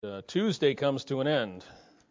Tuesday comes to an end,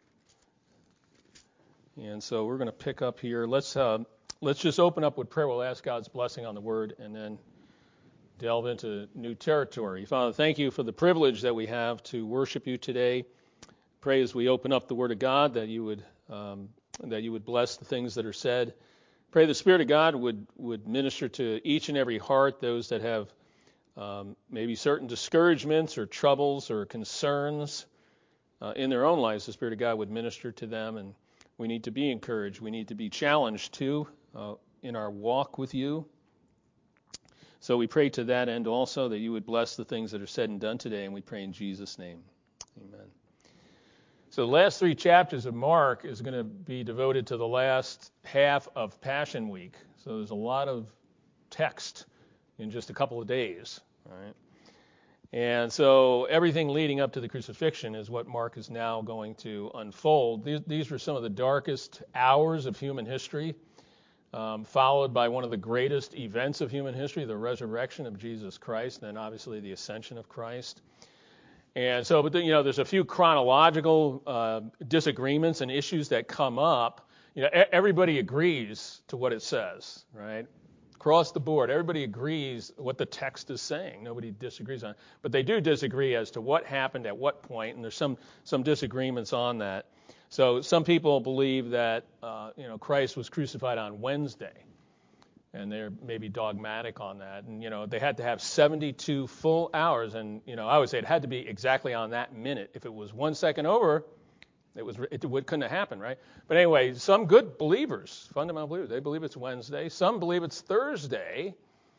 and so we're going to pick up here. Let's just open up with prayer. We'll ask God's blessing on the Word, and then delve into new territory. Father, thank you for the privilege that we have to worship you today. Pray as we open up the Word of God that you would bless the things that are said. Pray the Spirit of God would minister to each and every heart, those that have maybe certain discouragements or troubles or concerns in their own lives. The Spirit of God would minister to them, and we need to be encouraged. We need to be challenged too in our walk with you. So we pray to that end also that you would bless the things that are said and done today, and we pray in Jesus' name. Amen. So the last 3 chapters of Mark is going to be devoted to the last half of Passion Week. So there's a lot of text in just a couple of days. All right. And so everything leading up to the crucifixion is what Mark is now going to unfold. These were some of the darkest hours of human history, followed by one of the greatest events of human history, the resurrection of Jesus Christ, and then obviously the ascension of Christ. And so, but there's a few chronological disagreements and issues that come up. Everybody agrees to what it says, right? Across the board, everybody agrees what the text is saying. Nobody disagrees on it. But they do disagree as to what happened at what point, and there's some disagreements on that. So some people believe that Christ was crucified on Wednesday, and they're maybe dogmatic on that. And they had to have 72 full hours, and I would say it had to be exactly on that minute. If it was 1 second over, it couldn't have happened, right? But anyway, some good believers, fundamental believers, they believe it's Wednesday. Some believe it's Thursday,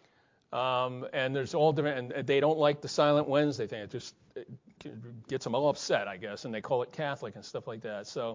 and there's all different. And they don't like the Silent Wednesday thing. It gets them all upset, I guess, and they call it Catholic and stuff like that. So,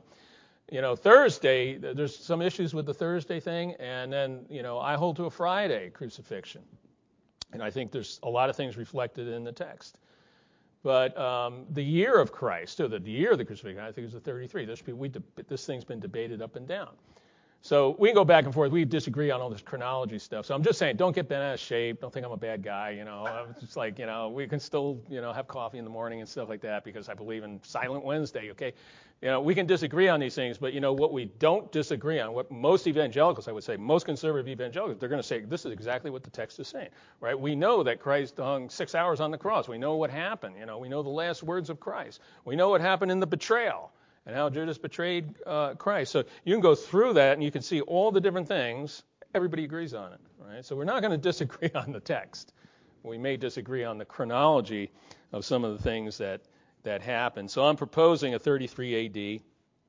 Thursday, there's some issues with the Thursday thing, and then I hold to a Friday crucifixion, and I think there's a lot of things reflected in the text. But the year of Christ, the year of the crucifixion, I think it was the 33. This thing's been debated up and down. So we can go back and forth. We disagree on all this chronology stuff. So I'm just saying, don't get bent out of shape. Don't think I'm a bad guy. It's just like, we can still, have coffee in the morning and stuff like that because I believe in Silent Wednesday, okay? We can disagree on these things, but what we don't disagree on, what most evangelicals, I would say, most conservative evangelicals, they're going to say, this is exactly what the text is saying, right? We know that Christ hung 6 hours on the cross. We know what happened. We know the last words of Christ. We know what happened in the betrayal and how Judas betrayed Christ. So you can go through that and you can see all the different things. Everybody agrees on it, right? So we're not going to disagree on the text. We may disagree on the chronology of some of the things that happened. So I'm proposing a 33 AD.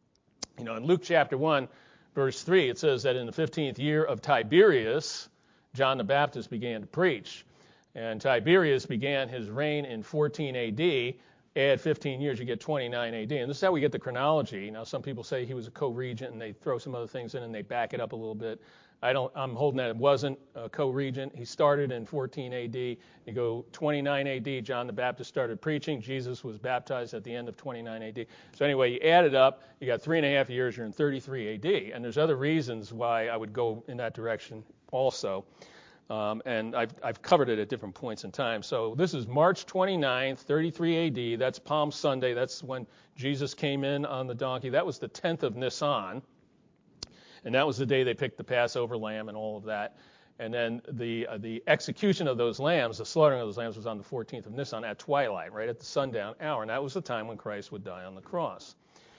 In Luke chapter 1, verse 3, it says that in the 15th year of Tiberius, John the Baptist began to preach. And Tiberius began his reign in 14 AD. Add 15 years, you get 29 AD. And this is how we get the chronology. Now, some people say he was a co-regent, and they throw some other things in, and they back it up a little bit. I'm holding that it wasn't a co-regent. He started in 14 AD. You go 29 AD, John the Baptist started preaching. Jesus was baptized at the end of 29 AD. So anyway, you add it up. You got 3.5 years. You're in 33 AD. And there's other reasons why I would go in that direction also. And I've covered it at different points in time. So this is March 29th, 33 AD. That's Palm Sunday. That's when Jesus came in on the donkey. That was the 10th of Nisan. And that was the day they picked the Passover lamb and all of that. And then the execution of those lambs, the slaughtering of those lambs, was on the 14th of Nisan at twilight, right at the sundown hour. And that was the time when Christ would die on the cross.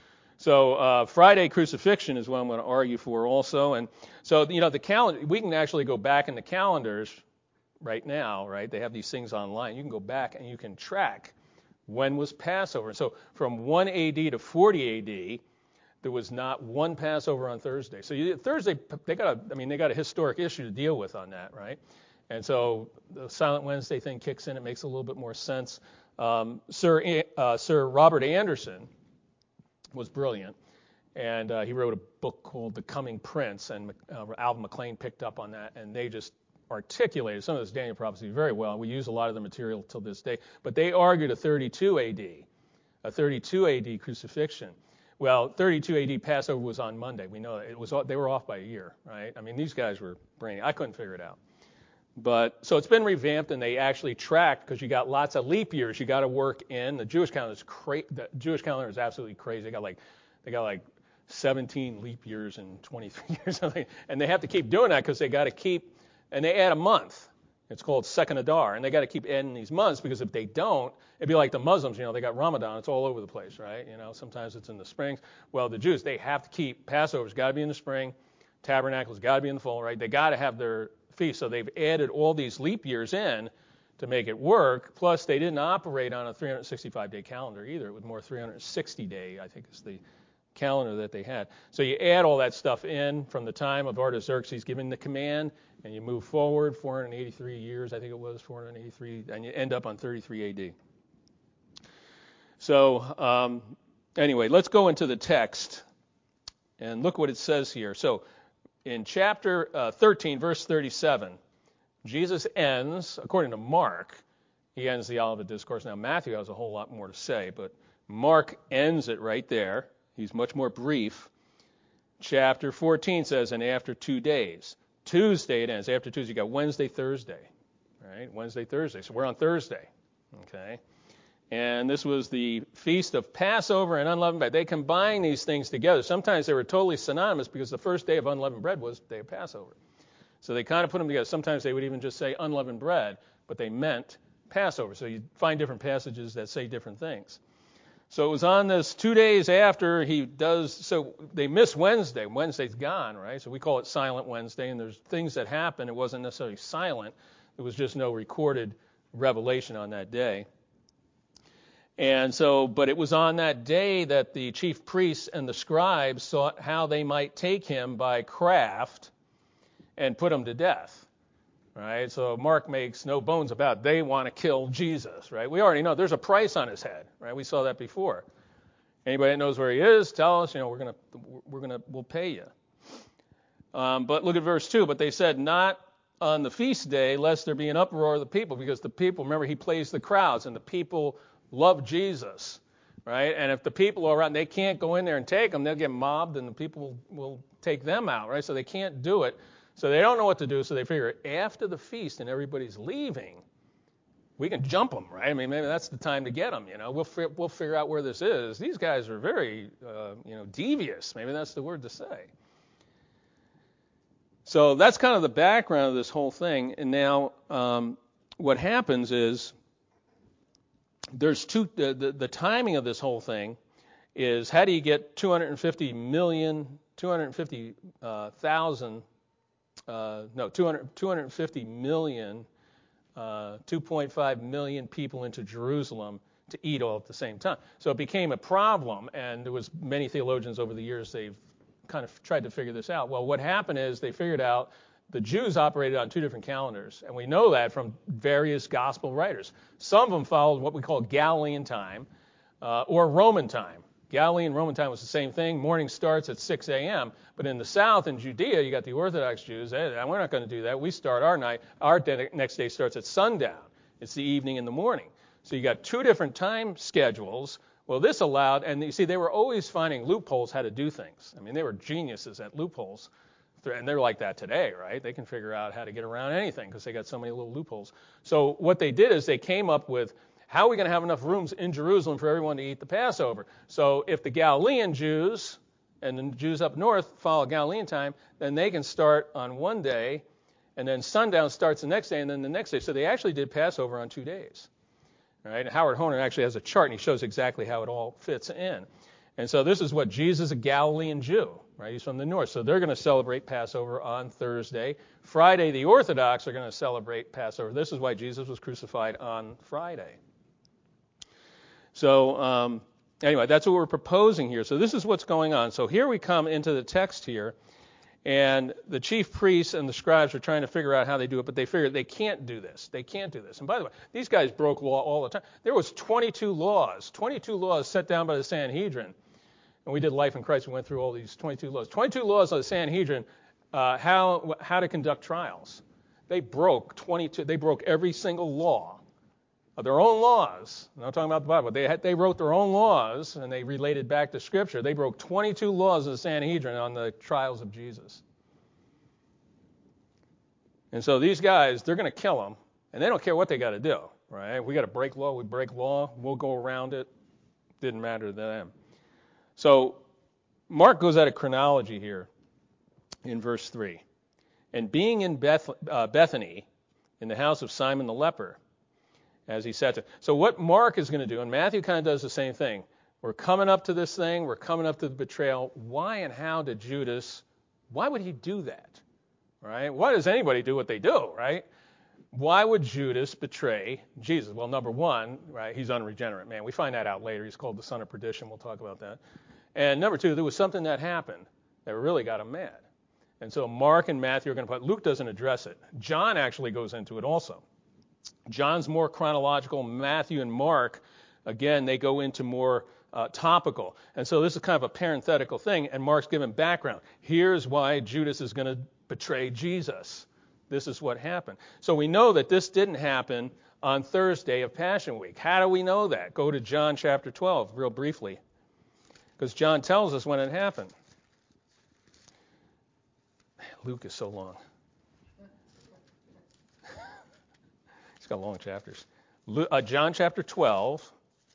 So Friday crucifixion is what I'm going to argue for also. And so, the calendar, we can actually go back in the calendars right now, right? They have these things online. You can go back and you can track when was Passover. So from 1 AD to 40 AD, there was not one Passover on Thursday. So Thursday, they got a historic issue to deal with on that, right? And so the Silent Wednesday thing kicks in. It makes a little bit more sense. Sir Robert Anderson was brilliant, and he wrote a book called The Coming Prince, and Alvin McClain picked up on that, and they just articulated some of this Daniel prophecy very well. We use a lot of the material till this day, but they argued a 32 AD crucifixion. Well, 32 AD Passover was on Monday. We know that they were off by a year, right? I mean, these guys were brainy. I couldn't figure it out. But so it's been revamped, and they actually track, because you got lots of leap years you got to work in. The Jewish calendar is absolutely crazy. They got like 17 leap years and 23 years, and they have to keep doing that because they got to keep, and they add a month. It's called Second Adar, and they got to keep adding these months, because if they don't, it'd be like the Muslims. They got Ramadan. It's all over the place, right? Sometimes it's in the springs. Well, the Jews, they have to keep Passover's got to be in the spring, Tabernacle's got to be in the fall, right? They got to have their feast, so they've added all these leap years in to make it work. Plus, they didn't operate on a 365-day calendar either. It was more 360-day, I think, is the calendar that they had. So you add all that stuff in from the time of Artaxerxes giving the command, and you move forward 483 years, I think it was 483, and you end up on 33 AD. So anyway, let's go into the text and look what it says here. So in chapter 13, verse 37, Jesus ends, according to Mark, he ends the Olivet Discourse. Now Matthew has a whole lot more to say, but Mark ends it right there. He's much more brief. Chapter 14 says, and after 2 days. Tuesday it ends. After Tuesday, you got Wednesday, Thursday. Right? Wednesday, Thursday. So we're on Thursday. Okay? And this was the feast of Passover and unleavened bread. They combine these things together. Sometimes they were totally synonymous, because the first day of unleavened bread was the day of Passover. So they kind of put them together. Sometimes they would even just say unleavened bread, but they meant Passover. So you find different passages that say different things. So it was on this 2 days after he does, so they miss Wednesday. Wednesday's gone, right? So we call it Silent Wednesday, and there's things that happen. It wasn't necessarily silent. It was just no recorded revelation on that day. And so, but it was on that day that the chief priests and the scribes sought how they might take him by craft and put him to death. Right? So Mark makes no bones about it. They want to kill Jesus, right? We already know there's a price on his head, right? We saw that before. Anybody that knows where he is, tell us, we'll pay you. But look at verse 2. But they said, not on the feast day, lest there be an uproar of the people, because the people, remember, he plays the crowds, and the people love Jesus, right? And if the people are around, they can't go in there and take him, they'll get mobbed, and the people will take them out, right? So they can't do it. So they don't know what to do, so they figure after the feast and everybody's leaving, we can jump them, right? I mean, maybe that's the time to get them, We'll figure out where this is. These guys are very, devious. Maybe that's the word to say. So that's kind of the background of this whole thing. And now what happens is there's the timing of this whole thing is, how do you get 250 million uh, 2.5 million people into Jerusalem to eat all at the same time. So it became a problem, and there was many theologians over the years, they've kind of tried to figure this out. Well, what happened is they figured out the Jews operated on two different calendars, and we know that from various gospel writers. Some of them followed what we call Galilean time or Roman time. Galilean Roman time was the same thing. Morning starts at 6 a.m. But in the south, in Judea, you got the Orthodox Jews. We're not going to do that. We start our night. Our next day starts at sundown. It's the evening and the morning. So you got two different time schedules. Well, this allowed, and you see, they were always finding loopholes how to do things. I mean, they were geniuses at loopholes. And they're like that today, right? They can figure out how to get around anything because they got so many little loopholes. So what they did is they came up with, how are we going to have enough rooms in Jerusalem for everyone to eat the Passover? So if the Galilean Jews and the Jews up north follow Galilean time, then they can start on one day, and then sundown starts the next day, and then the next day. So they actually did Passover on 2 days. Right? And Howard Hoehner actually has a chart, and he shows exactly how it all fits in. And so this is what Jesus, a Galilean Jew, right? He's from the north. So they're going to celebrate Passover on Thursday. Friday, the Orthodox are going to celebrate Passover. This is why Jesus was crucified on Friday. So anyway, that's what we're proposing here. So this is what's going on. So here we come into the text here, and the chief priests and the scribes are trying to figure out how they do it, but they figured they can't do this. They can't do this. And by the way, these guys broke law all the time. There was 22 laws set down by the Sanhedrin. And we did Life in Christ. We went through all these 22 laws. 22 laws of the Sanhedrin, how to conduct trials. They broke 22. They broke every single law of their own laws. I'm not talking about the Bible. They wrote their own laws, and they related back to Scripture. They broke 22 laws of the Sanhedrin on the trials of Jesus. And so these guys, they're going to kill him, and they don't care what they got to do, right? We got to break law, we break law, we'll go around it. Didn't matter to them. So Mark goes out of chronology here in verse 3. And being in Bethany, in the house of Simon the leper, as he sat there. So what Mark is going to do, and Matthew kind of does the same thing. We're coming up to this thing. We're coming up to the betrayal. Why and how did Judas, why would he do that? Right? Why does anybody do what they do, right? Why would Judas betray Jesus? Well, number one, right, he's unregenerate, man. We find that out later. He's called the son of perdition. We'll talk about that. And number two, there was something that happened that really got him mad. And so Mark and Matthew are going to put, Luke doesn't address it. John actually goes into it also. John's more chronological. Matthew and Mark, again, they go into more topical. And so this is kind of a parenthetical thing, and Mark's given background. Here's why Judas is going to betray Jesus. This is what happened. So we know that this didn't happen on Thursday of Passion Week. How do we know that? Go to John chapter 12 real briefly, because John tells us when it happened. Luke is so long. He's got long chapters. John chapter 12.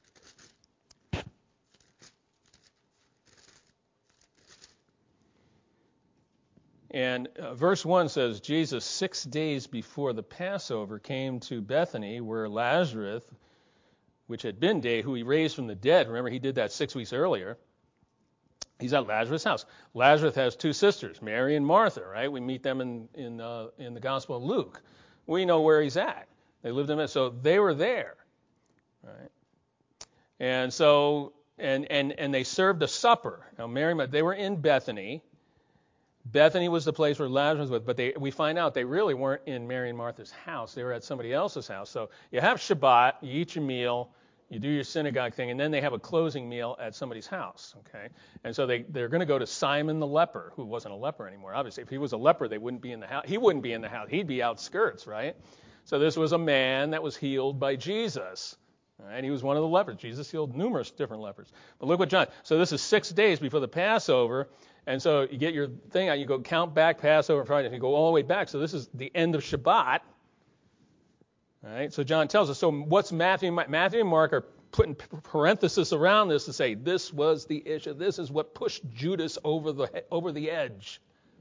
And verse 1 says, Jesus, 6 days before the Passover, came to Bethany, where Lazarus, which had been dead, who he raised from the dead. Remember, he did that 6 weeks earlier. He's at Lazarus' house. Lazarus has two sisters, Mary and Martha, right? We meet them in the Gospel of Luke. We know where he's at. They lived in it, so they were there, right? And so, and they served a supper. Now, they were in Bethany. Bethany was the place where Lazarus was, but we find out they really weren't in Mary and Martha's house. They were at somebody else's house. So you have Shabbat, you eat your meal, you do your synagogue thing, and then they have a closing meal at somebody's house. Okay, and so they're going to go to Simon the leper, who wasn't a leper anymore. Obviously, if he was a leper, they wouldn't be in the house. He wouldn't be in the house. He'd be outskirts, right? So this was a man that was healed by Jesus. And he was one of the lepers. Jesus healed numerous different lepers. But look what John. So this is 6 days before the Passover. And so you get your thing out, you go count back Passover Friday, and you go all the way back. So this is the end of Shabbat. All right, so John tells us. So what's Matthew and Mark are putting parenthesis around this to say this was the issue. This is what pushed Judas over the edge.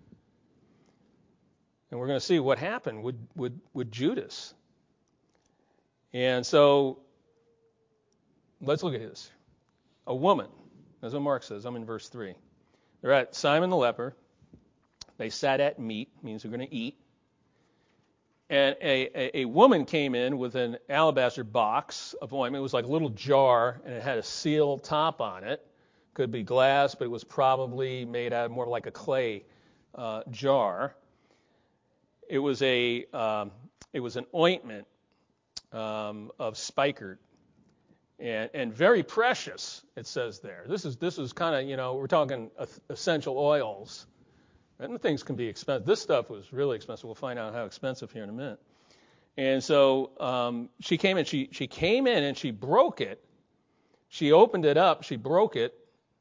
And we're going to see what happened with Judas. And so let's look at this. A woman, that's what Mark says. I'm in verse 3. They're at Simon the leper. They sat at meat, means they're going to eat. And a woman came in with an alabaster box of ointment. It was like a little jar, and it had a seal top on it. Could be glass, but it was probably made out of more like a clay jar. It was an ointment of spikenard. And very precious, it says there. This is kind of, we're talking essential oils. And the things can be expensive. This stuff was really expensive. We'll find out how expensive here in a minute. And so she came in. She came in and she broke it. She opened it up. She broke it.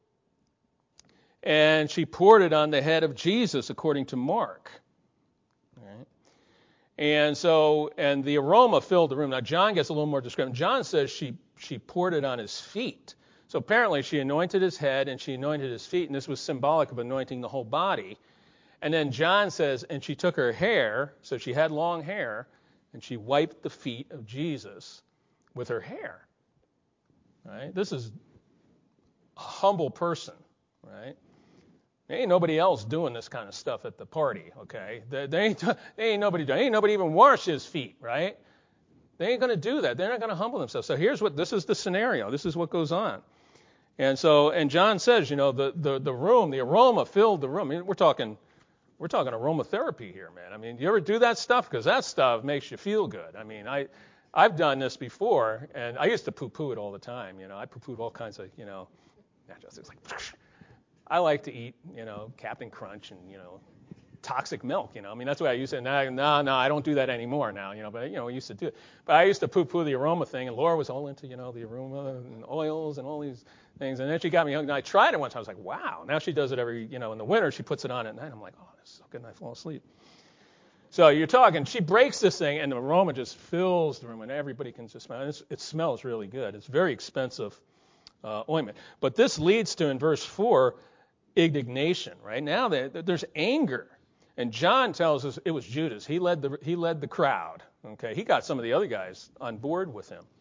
And she poured it on the head of Jesus, according to Mark. Right? And the aroma filled the room. Now, John gets a little more descriptive. John says she poured it on his feet. So apparently she anointed his head and she anointed his feet, and this was symbolic of anointing the whole body. And then John says, and she took her hair, so she had long hair, and she wiped the feet of Jesus with her hair. Right? This is a humble person, right? There ain't nobody else doing this kind of stuff at the party, okay? There ain't nobody even wash his feet, right? They ain't going to do that. They're not going to humble themselves. So this is the scenario. This is what goes on. And John says, the room, the aroma filled the room. I mean, we're talking aromatherapy here, man. I mean, you ever do that stuff? Because that stuff makes you feel good. I mean, I've done this before, and I used to poo-poo it all the time. I poo-pooed all kinds of, it's like, I like to eat, Captain Crunch and, toxic milk, I mean, that's the way I used to. No, I don't do that anymore now, but, we used to do it. But I used to poo-poo the aroma thing, and Laura was all into, the aroma and oils and all these things. And then she got me hooked, and I tried it once. I was like, wow. Now she does it every, in the winter, she puts it on at night. I'm like, oh, this is so good, and I fall asleep. So you're talking, she breaks this thing, and the aroma just fills the room, and everybody can just smell it. It smells really good. It's very expensive ointment. But this leads to, in verse 4, indignation. Right now, there's anger, and John tells us it was Judas. He led the crowd. Okay, he got some of the other guys on board with him.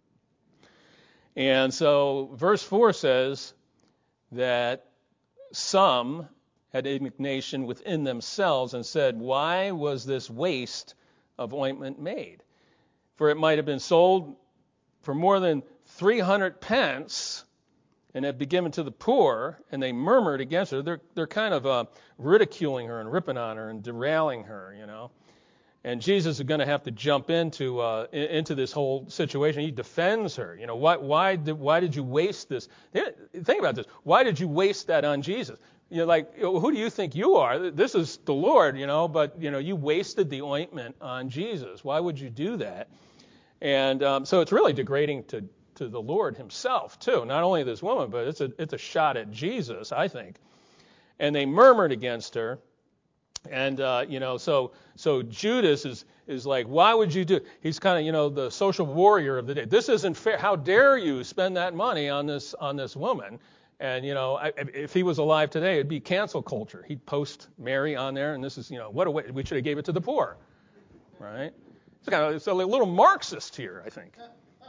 And so verse 4 says that some had indignation within themselves and said, "Why was this waste of ointment made? For it might have been sold for more than 300 pence and had been given to the poor," and they murmured against her. They're kind of ridiculing her and ripping on her and derailing her, you know. And Jesus is going to have to jump into this whole situation. He defends her. You know, why did you waste this? Think about this. Why did you waste that on Jesus? You're like, who do you think you are? This is the Lord, you know, but, you know, you wasted the ointment on Jesus. Why would you do that? And so it's really degrading to the Lord himself, too. Not only this woman, but it's a shot at Jesus, I think. And they murmured against her. And, you know, so Judas is like, why would you do it? He's kind of, you know, the social warrior of the day. This isn't fair. How dare you spend that money on this woman? And, you know, if he was alive today, it'd be cancel culture. He'd post Mary on there, and this is, you know, what a way. We should have gave it to the poor, right? It's a little Marxist here, I think.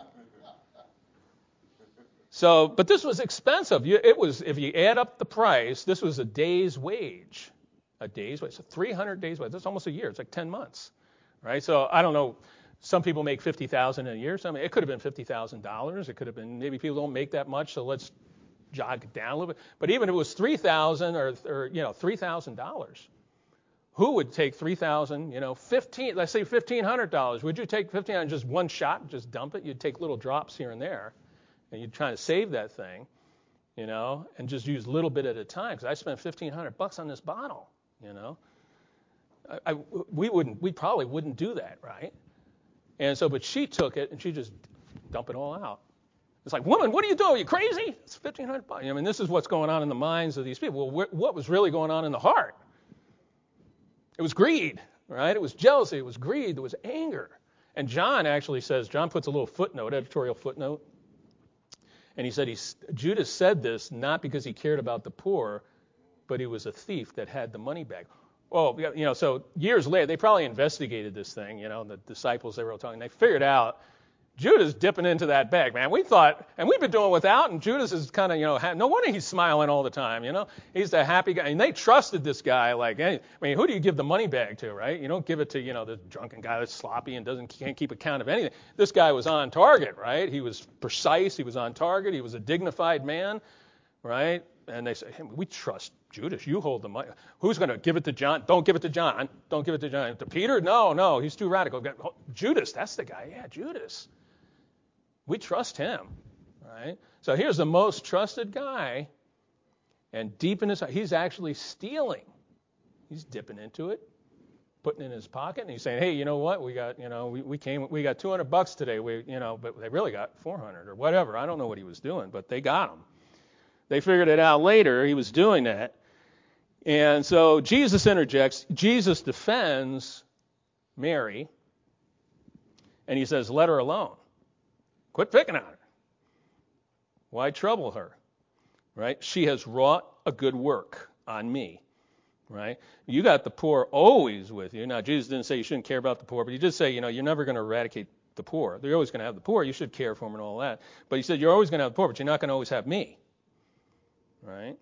So, but this was expensive. It was, if you add up the price, this was a day's wage. A day's wage. So 300 days' wage. That's almost a year. It's like 10 months, right? So I don't know. Some people make $50,000 in a year. So it could have been $50,000. It could have been, maybe people don't make that much, so let's jog it down a little bit. But even if it was $3,000 or you know, $3,000, who would take $3,000? You know, let's say $1,500. Would you take $1,500 just one shot and just dump it? You'd take little drops here and there, and you'd try to save that thing, you know, and just use a little bit at a time. Because I spent $1,500 on this bottle, you know. We probably wouldn't do that, right? And so, but she took it and she just dumped it all out. It's like, woman, what are you doing? Are you crazy? It's $1,500. I mean, this is what's going on in the minds of these people. Well, what was really going on in the heart? It was greed, right? It was jealousy. It was greed. There was anger. And John actually says, John puts a little footnote, editorial footnote, and he said Judas said this not because he cared about the poor, but he was a thief that had the money bag. Well, you know, so years later, they probably investigated this thing, you know, the disciples, they were all talking. They figured out Judas dipping into that bag, man. We thought, and we've been doing without, and Judas is kind of, you know, no wonder he's smiling all the time, you know. He's the happy guy. And they trusted this guy like, I mean, who do you give the money bag to, right? You don't give it to, you know, the drunken guy that's sloppy and can't keep account of anything. This guy was on target, right? He was precise. He was on target. He was a dignified man, right? And they say, hey, we trust Judas. You hold the money. Who's going to give it to John? Don't give it to John. Don't give it to John. To Peter? No, he's too radical. Judas, that's the guy. Yeah, Judas. We trust him, right? So here's the most trusted guy, and deep in his heart, he's actually stealing. He's dipping into it, putting it in his pocket, and he's saying, hey, you know what? We got, you know, we got $200 today. You know, but they really got 400 or whatever. I don't know what he was doing, but they got him. They figured it out later. He was doing that. And so Jesus interjects. Jesus defends Mary, and he says, let her alone. Quit picking on her. Why trouble her? Right? She has wrought a good work on me. Right? You got the poor always with you. Now, Jesus didn't say you shouldn't care about the poor, but he did say, you know, you're never going to eradicate the poor. They're always going to have the poor. You should care for them and all that. But he said, you're always going to have the poor, but you're not going to always have me. Right?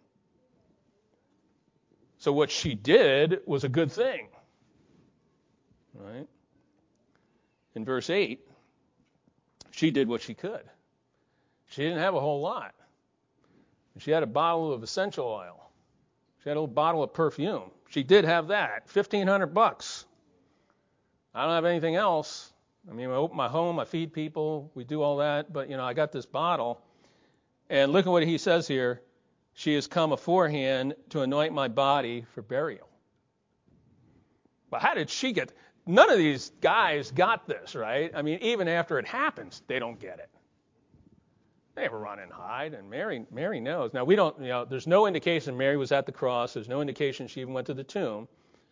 So what she did was a good thing. Right? In verse 8, she did what she could. She didn't have a whole lot. She had a bottle of essential oil. She had a little bottle of perfume. She did have that. $1,500. I don't have anything else. I mean, I open my home, I feed people, we do all that, but, you know, I got this bottle. And look at what he says here. She has come aforehand to anoint my body for burial. But how did she get? None of these guys got this, right? I mean, even after it happens, they don't get it. They never run and hide, and Mary knows. Now, we don't, you know, there's no indication Mary was at the cross. There's no indication she even went to the tomb,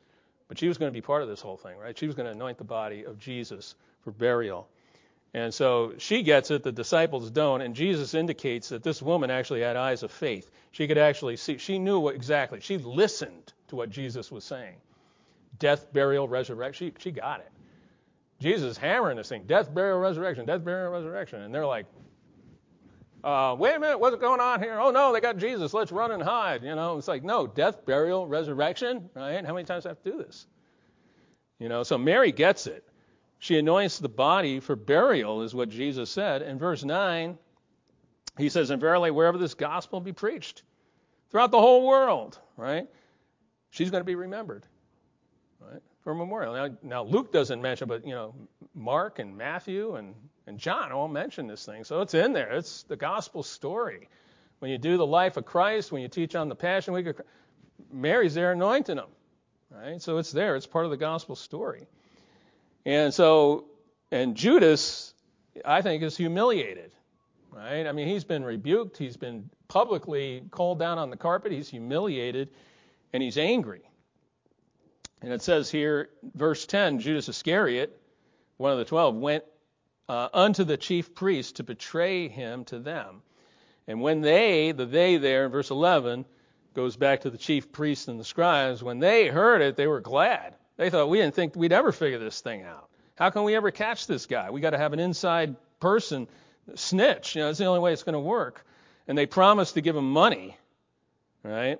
But she was going to be part of this whole thing, right? She was going to anoint the body of Jesus for burial. And so she gets it, the disciples don't, and Jesus indicates that this woman actually had eyes of faith. She could actually see, she knew what exactly, she listened to what Jesus was saying. Death, burial, resurrection, she got it. Jesus is hammering this thing, death, burial, resurrection, death, burial, resurrection. And they're like, wait a minute, what's going on here? Oh no, they got Jesus, let's run and hide. You know, it's like, no, death, burial, resurrection, right? How many times do I have to do this? You know, so Mary gets it. She anoints the body for burial, is what Jesus said. In verse 9, he says, and verily, wherever this gospel be preached, throughout the whole world, right, she's going to be remembered, right, for a memorial. Now Luke doesn't mention, but, you know, Mark and Matthew and John all mention this thing. So it's in there. It's the gospel story. When you do the life of Christ, when you teach on the Passion Week, Mary's there anointing them, right? So it's there. It's part of the gospel story. And so, and Judas, I think, is humiliated, right? I mean, he's been rebuked. He's been publicly called down on the carpet. He's humiliated, and he's angry. And it says here, verse 10, Judas Iscariot, one of the 12, went unto the chief priests to betray him to them. And when the they there in verse 11, goes back to the chief priests and the scribes, when they heard it, they were glad. They thought, we didn't think we'd ever figure this thing out. How can we ever catch this guy? We got to have an inside person snitch. You know, it's the only way it's going to work. And they promised to give him money, right?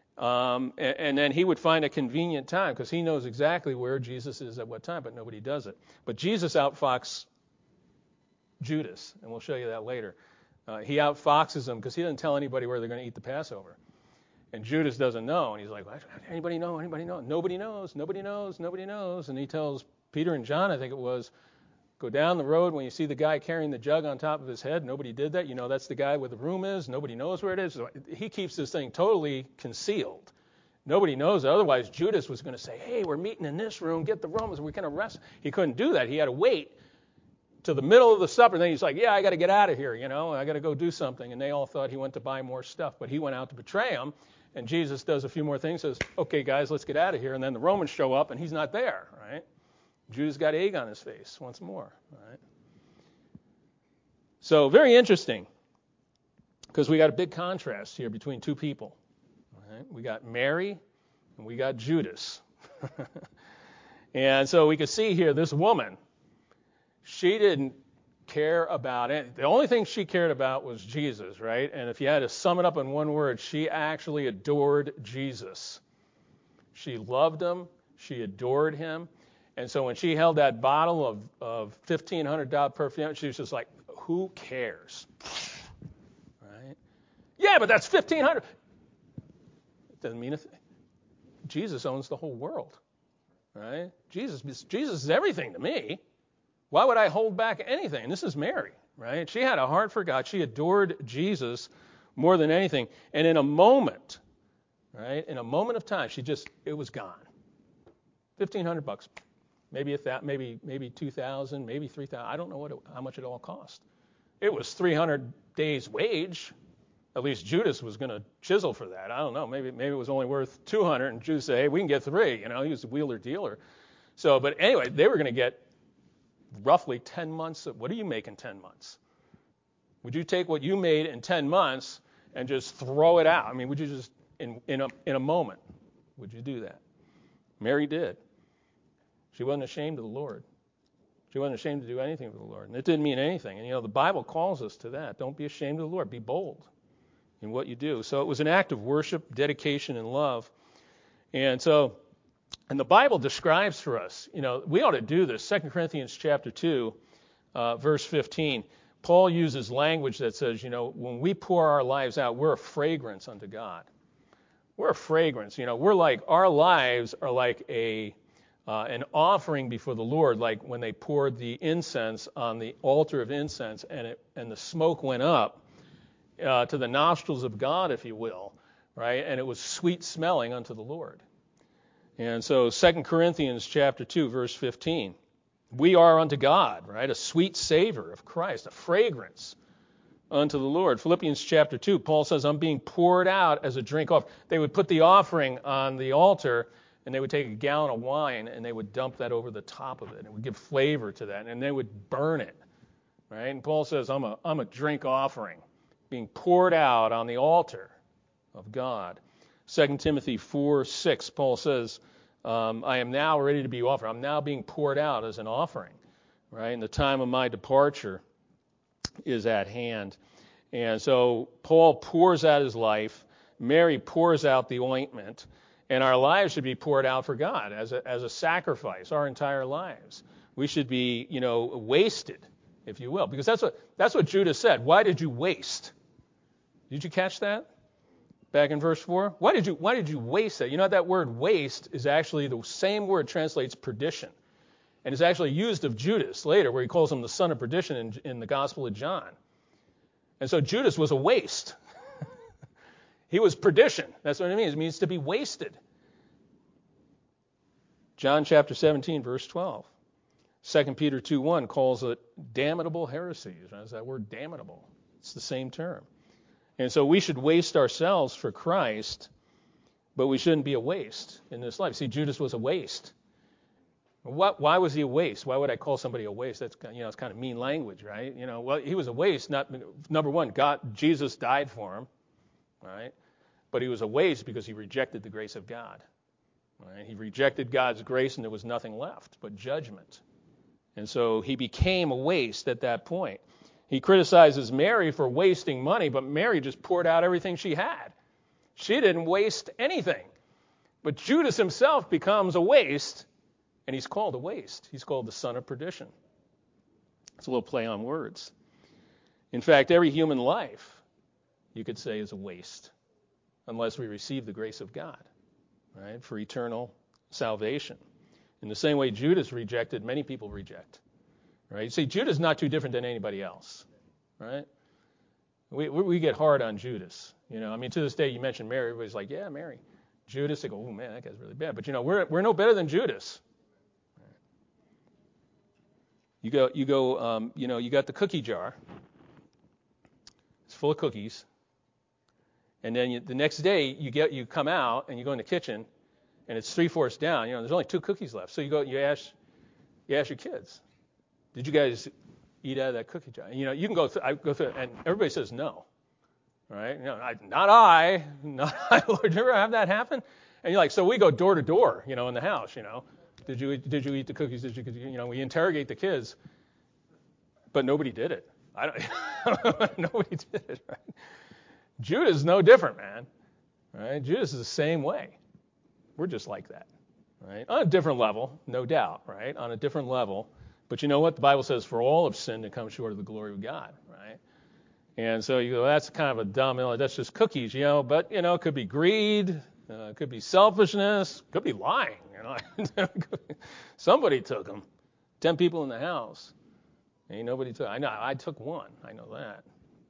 And then he would find a convenient time because he knows exactly where Jesus is at what time, but nobody does it. But Jesus outfoxes Judas, and we'll show you that later. He outfoxes him because he doesn't tell anybody where they're going to eat the Passover. And Judas doesn't know, and he's like, anybody know? Anybody know? Nobody knows. Nobody knows. Nobody knows. And he tells Peter and John, I think it was, go down the road when you see the guy carrying the jug on top of his head. Nobody did that. You know, that's the guy where the room is. Nobody knows where it is. So he keeps this thing totally concealed. Nobody knows. Otherwise, Judas was going to say, hey, we're meeting in this room. Get the Romans. We can arrest. He couldn't do that. He had to wait to the middle of the supper. Then he's like, yeah, I got to get out of here. You know, I got to go do something. And they all thought he went to buy more stuff. But he went out to betray him. And Jesus does a few more things, says, okay, guys, let's get out of here. And then the Romans show up, and he's not there, right? Judas got egg on his face once more, right? So very interesting, because we got a big contrast here between two people. Right? We got Mary, and we got Judas. And so we can see here this woman, she didn't care about it. The only thing she cared about was Jesus, right? And if you had to sum it up in one word, she actually adored Jesus. She loved him. She adored him. And so when she held that bottle of $1,500 perfume, she was just like, who cares? Right? Yeah, but that's $1,500. It doesn't mean a thing. Jesus owns the whole world. Right? Jesus is everything to me. Why would I hold back anything? And this is Mary, right? She had a heart for God. She adored Jesus more than anything. And in a moment, right, in a moment of time, it was gone. $1,500, maybe maybe 2,000, maybe 3,000. I don't know how much it all cost. It was 300 days' wage. At least Judas was going to chisel for that. I don't know. Maybe it was only worth 200, and Judas said, hey, we can get 3. You know, he was a wheeler dealer. So, but anyway, they were going to get roughly 10 months. What do you make in 10 months? Would you take what you made in 10 months and just throw it out? I mean, would you just, in a moment, would you do that? Mary did. She wasn't ashamed of the Lord. She wasn't ashamed to do anything for the Lord. And it didn't mean anything. And, you know, the Bible calls us to that. Don't be ashamed of the Lord. Be bold in what you do. So it was an act of worship, dedication, and love. And so, and the Bible describes for us, you know, we ought to do this. 2 Corinthians chapter 2, verse 15. Paul uses language that says, you know, when we pour our lives out, we're a fragrance unto God. We're a fragrance. You know, our lives are like an offering before the Lord, like when they poured the incense on the altar of incense, and the smoke went up to the nostrils of God, if you will, right? And it was sweet smelling unto the Lord. And so 2 Corinthians chapter 2, verse 15. We are unto God, right? A sweet savor of Christ, a fragrance unto the Lord. Philippians chapter 2, Paul says, I'm being poured out as a drink offering. They would put the offering on the altar, and they would take a gallon of wine and they would dump that over the top of it. It would give flavor to that, and they would burn it, right? And Paul says, I'm a drink offering being poured out on the altar of God. 2 Timothy 4:6, Paul says, I am now ready to be offered. I'm now being poured out as an offering, right? And the time of my departure is at hand. And so Paul pours out his life. Mary pours out the ointment. And our lives should be poured out for God as a sacrifice, our entire lives. We should be, wasted, if you will. Because that's what Judas said. Why did you waste? Did you catch that? Back in verse 4? Why did you waste that? You know that word waste is actually the same word translates perdition. And it's actually used of Judas later, where he calls him the son of perdition in the Gospel of John. And so Judas was a waste. He was perdition. That's what it means. It means to be wasted. John chapter 17, verse 12. 2 Peter 2:1 calls it damnable heresies. That's that word damnable. It's the same term. And so we should waste ourselves for Christ, but we shouldn't be a waste in this life. See, Judas was a waste. Why was he a waste? Why would I call somebody a waste? That's it's kind of mean language, right? He was a waste. Not number one, Jesus died for him, right? But he was a waste because he rejected the grace of God. Right? He rejected God's grace, and there was nothing left but judgment. And so he became a waste at that point. He criticizes Mary for wasting money, but Mary just poured out everything she had. She didn't waste anything. But Judas himself becomes a waste, and he's called a waste. He's called the son of perdition. It's a little play on words. In fact, every human life, you could say, is a waste unless we receive the grace of God, right, for eternal salvation. In the same way Judas rejected, many people reject. Right? See, Judas is not too different than anybody else. Right? We get hard on Judas. To this day, you mention Mary, everybody's like, yeah, Mary. Judas, they go, oh man, that guy's really bad. But we're no better than Judas. You got the cookie jar. It's full of cookies. And then the next day you come out and you go in the kitchen, and it's 3/4 down. There's only 2 cookies left. So you ask your kids, did you guys eat out of that cookie jar? You can go through, I go through, and everybody says no. Right? Not I, Lord. Did you ever have that happen? And you're like, so we go door to door, in the house. Did you eat the cookies? We interrogate the kids, but nobody did it. Nobody did it. Right? Judas is no different, man. Right? Judas is the same way. We're just like that, right? On a different level, no doubt, right? On a different level. But you know what? The Bible says, for all have sinned and come short of the glory of God, right? And so you go, that's kind of a dumb, that's just cookies, but, it could be greed, it could be selfishness, it could be lying, Somebody took them. 10 people in the house. Ain't nobody took. I took one. I know that.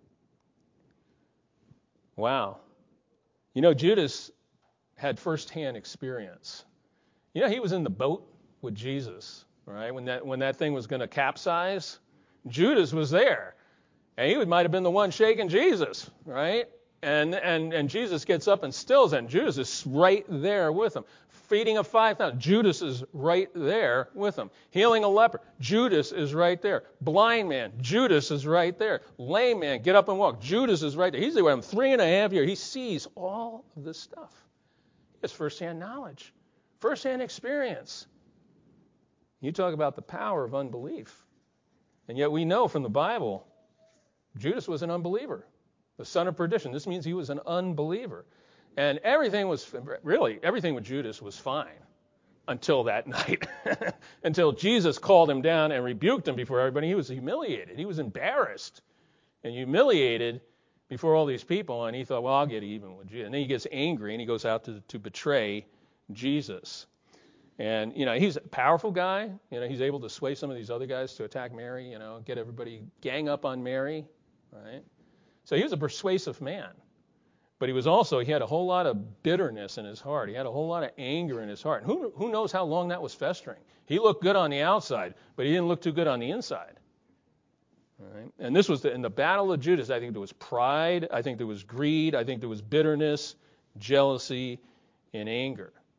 Wow. Judas had firsthand experience. He was in the boat with Jesus, right? When that thing was going to capsize, Judas was there. And he might have been the one shaking Jesus, right? And Jesus gets up and stills him. Judas is right there with him. Feeding of 5,000. Judas is right there with him. Healing a leper. Judas is right there. Blind man. Judas is right there. Lame man. Get up and walk. Judas is right there. He's there with him 3.5 years. He sees all of this stuff. He has firsthand knowledge. Firsthand experience. You talk about the power of unbelief. And yet we know from the Bible, Judas was an unbeliever. The son of perdition. This means he was an unbeliever. And everything with Judas was fine until that night. Until Jesus called him down and rebuked him before everybody. He was humiliated. He was embarrassed and humiliated before all these people. And he thought, well, I'll get even with Jesus. And then he gets angry and he goes out to betray Jesus. And, he's a powerful guy. He's able to sway some of these other guys to attack Mary, get everybody gang up on Mary, right? So he was a persuasive man. But he had a whole lot of bitterness in his heart. He had a whole lot of anger in his heart. And who knows how long that was festering? He looked good on the outside, but he didn't look too good on the inside. All right? And this was in the battle of Judas. I think there was pride. I think there was greed. I think there was bitterness, jealousy, and anger.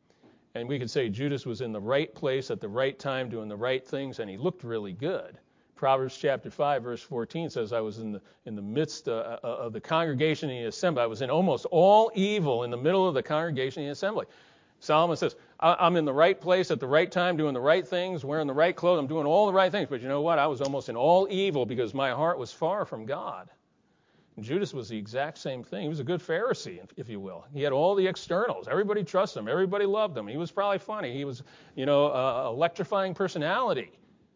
And we could say Judas was in the right place at the right time doing the right things, and he looked really good. Proverbs chapter 5, verse 14 says, I was in the midst of the congregation in the assembly. I was in almost all evil in the middle of the congregation in the assembly. Solomon says, I'm in the right place at the right time, doing the right things, wearing the right clothes. I'm doing all the right things. But you know what? I was almost in all evil because my heart was far from God. And Judas was the exact same thing. He was a good Pharisee, if you will. He had all the externals. Everybody trusted him. Everybody loved him. He was probably funny. He was, electrifying personality.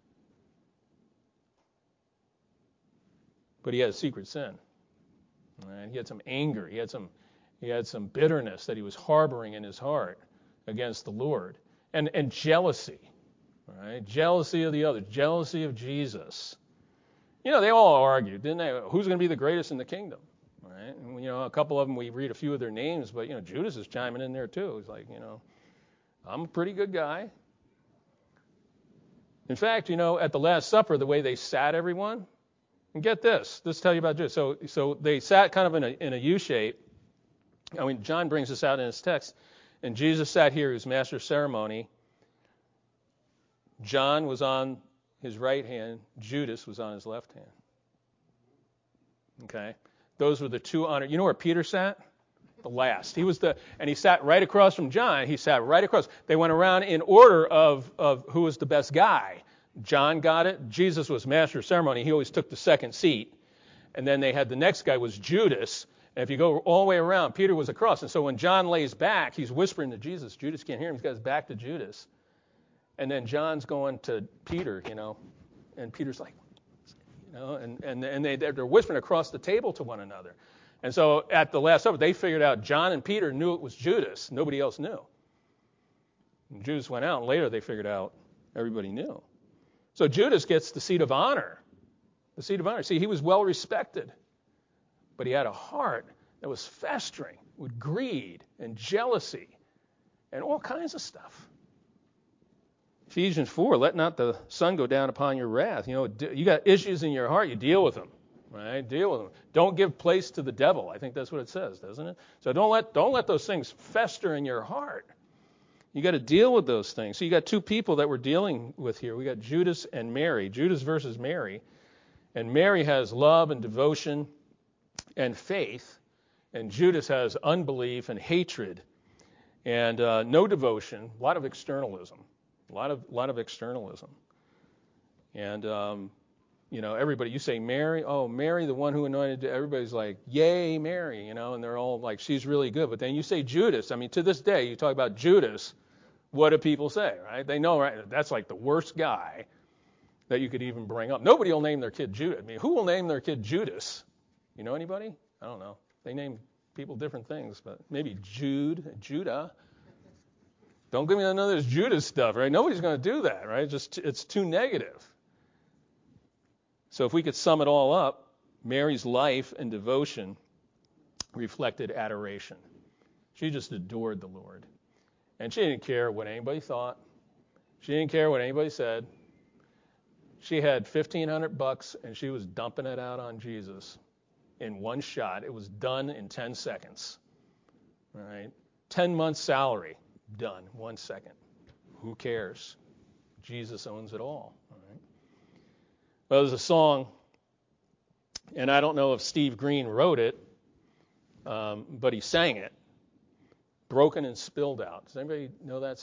But he had a secret sin. Right? He had some anger. He had some bitterness that he was harboring in his heart against the Lord. And jealousy. Right? Jealousy of the others. Jealousy of Jesus. They all argued, didn't they? Who's going to be the greatest in the kingdom? Right? And, a couple of them, we read a few of their names, but, Judas is chiming in there too. He's like, I'm a pretty good guy. In fact, at the Last Supper, the way they sat everyone, and get this tell you about Judas. So they sat kind of in a U shape. John brings this out in his text. And Jesus sat here, he was master of ceremony. John was on his right hand, Judas was on his left hand. Okay? Those were the two honored. You know where Peter sat? The last. And he sat right across from John. He sat right across. They went around in order of who was the best guy. John got it. Jesus was master of ceremony. He always took the second seat. And then they had the next guy was Judas. And if you go all the way around, Peter was across. And so when John lays back, he's whispering to Jesus. Judas can't hear him. He's got his back to Judas. And then John's going to Peter, and Peter's like, and they're whispering across the table to one another. And so at the Last Supper, they figured out John and Peter knew it was Judas. Nobody else knew. And Judas went out, and later they figured out everybody knew. So Judas gets the seat of honor. The seat of honor. See, he was well respected, but he had a heart that was festering with greed and jealousy and all kinds of stuff. Ephesians 4, let not the sun go down upon your wrath. You got issues in your heart, you deal with them. Right? Deal with them. Don't give place to the devil. I think that's what it says, doesn't it? So don't let those things fester in your heart. You got to deal with those things. So you got two people that we're dealing with here. We got Judas and Mary. Judas versus Mary. And Mary has love and devotion and faith. And Judas has unbelief and hatred and no devotion, a lot of externalism. A lot of externalism. And, everybody, you say Mary, oh, Mary, the one who anointed, everybody's like, yay, Mary, and they're all like, she's really good. But then you say Judas. To this day, you talk about Judas, what do people say, right? They know, right? That's like the worst guy that you could even bring up. Nobody will name their kid Judas. Who will name their kid Judas? You know anybody? I don't know. They name people different things, but maybe Judah. Don't give me none of this Judas stuff, right? Nobody's going to do that, right? It's too negative. So if we could sum it all up, Mary's life and devotion reflected adoration. She just adored the Lord. And she didn't care what anybody thought. She didn't care what anybody said. She had $1,500 and she was dumping it out on Jesus in one shot. It was done in 10 seconds. All right? 10 months salary. Done. 1 second. Who cares? Jesus owns it all. Right? Well, there's a song, and I don't know if Steve Green wrote it, but he sang it. Broken and Spilled Out. Does anybody know that